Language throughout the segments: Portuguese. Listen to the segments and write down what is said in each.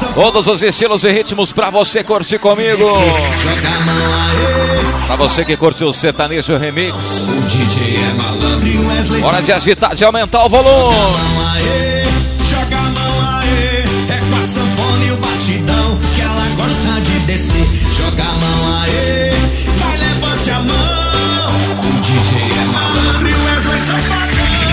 Todos os estilos e ritmos pra você curtir comigo. Pra você que curtiu o sertanejo remix. O DJ é malandro e Wesley. Hora de agitar, de aumentar o volume. Joga a mão aê, é com a sanfona e o batidão que ela gosta de descer. Joga a mão aê, vai levante a mão. O DJ é malandro e Wesley Safadão.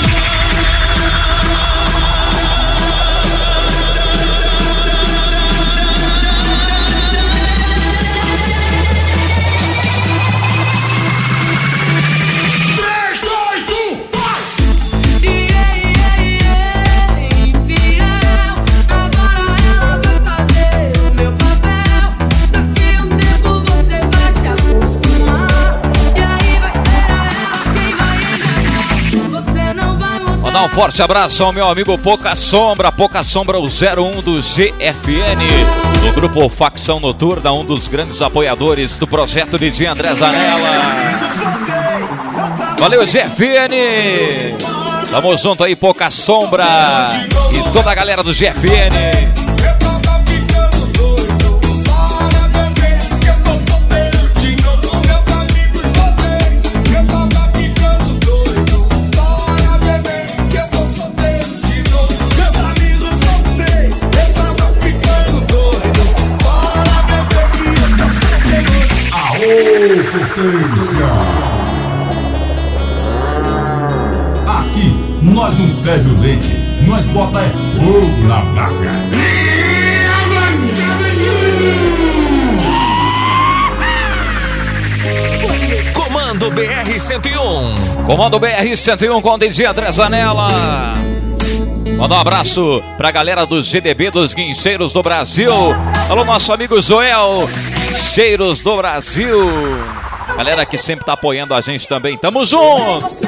Mandar um forte abraço ao meu amigo Pouca Sombra o 01 do GFN, do grupo Facção Noturna, um dos grandes apoiadores do projeto DJ André Zanella. Valeu, GFN! Tamo junto aí, Pouca Sombra e toda a galera do GFN. Aqui nós não ferve o leite, nós bota é fogo na vaca. Comando BR-101. Comando BR-101 com o DJ André Zanella. Manda um abraço pra galera do GDB dos Guincheiros do Brasil. Alô, nosso amigo Joel, Guincheiros do Brasil. Galera que sempre tá apoiando a gente também. Tamo junto!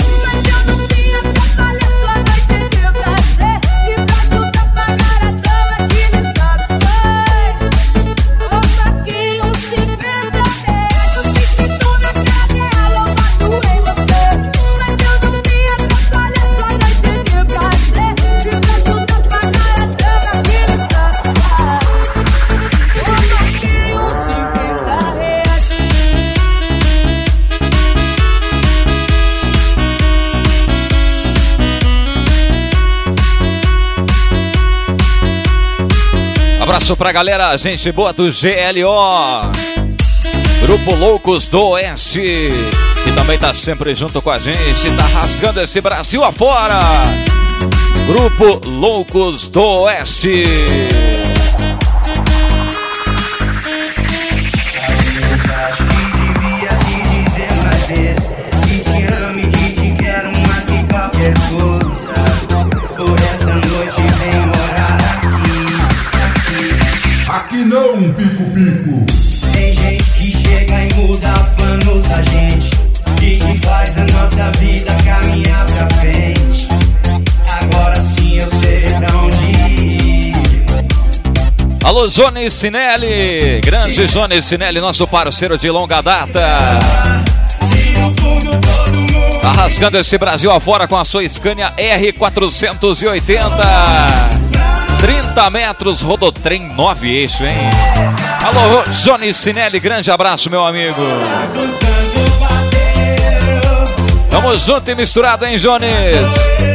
Abraço pra galera, gente boa do GLO, Grupo Loucos do Oeste, que também tá sempre junto com a gente, tá rasgando esse Brasil afora. Grupo Loucos do Oeste. Aqui não, pico-pico. Tem gente que chega e muda os planos da gente, e que faz a nossa vida caminhar pra frente. Agora sim eu sei pra onde ir. Alô, Johnny Sinelli, grande Johnny Sinelli, nosso parceiro de longa data. Tá rasgando esse Brasil afora com a sua Scania R480. 30 metros, rodotrem 9 eixos, hein? Alô, Johnny Sinelli, grande abraço, meu amigo. Tamo junto e misturado, hein, Jones?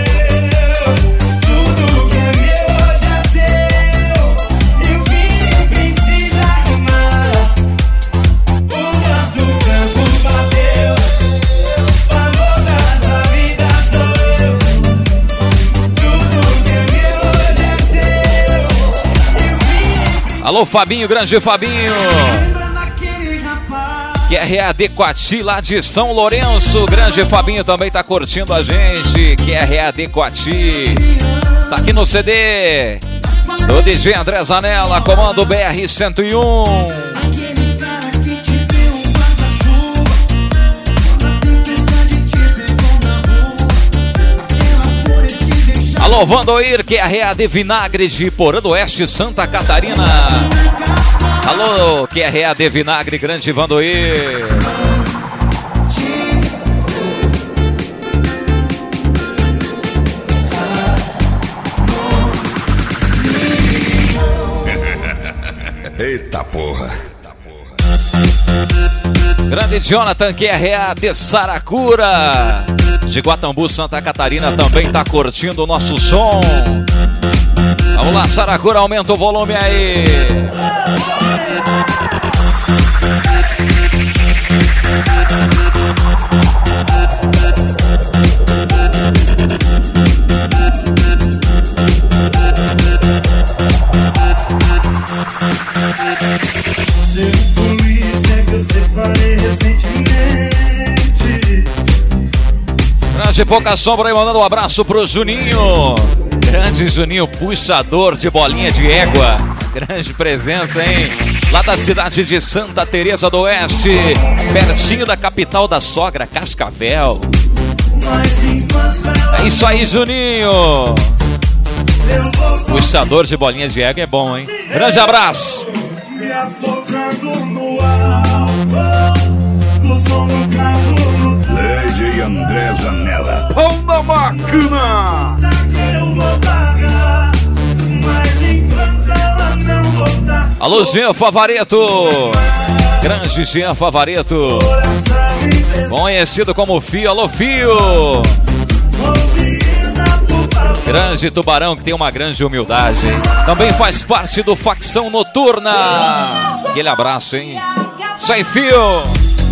Alô, Fabinho, grande Fabinho. QRAD Coati, lá de São Lourenço. Grande Fabinho também tá curtindo a gente. QRAD Coati. Tá aqui no CD do DJ André Zanella, comando BR-101. Alô, Vandoir, QRAD Vinagre de Porã do Oeste, Santa Catarina. Alô, QRAD Vinagre, grande Vandoir. porra. Grande Jonathan QRA de Saracura, de Guatambu, Santa Catarina, também tá curtindo o nosso som. Vamos lá, Saracura, aumenta o volume aí. Grande Pouca Sombra aí, mandando um abraço pro Juninho. Grande Juninho, puxador de bolinha de égua. Grande presença, hein? Lá da cidade de Santa Teresa do Oeste, pertinho da capital da sogra, Cascavel. É isso aí, Juninho. Puxador de bolinha de égua é bom, hein? Grande abraço. Lady André Zanella. Pão da máquina! Alô, Jean Favareto. Grande Jean Favareto, conhecido como Fio. Alô, Fio. Grande Tubarão, que tem uma grande humildade. Também faz parte do Facção Noturna. Aquele abraço, hein? Isso aí, Fio.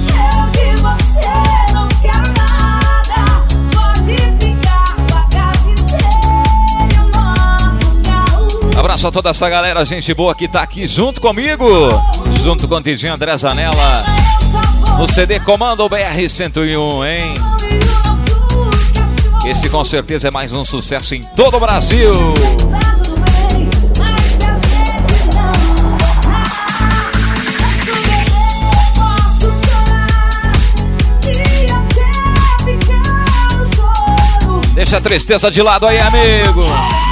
Abraço a toda essa galera, gente boa que tá aqui junto comigo, junto com o DJ André Zanella, no CD Comando BR 101, hein? Esse com certeza é mais um sucesso em todo o Brasil. Deixa a tristeza de lado aí, amigo.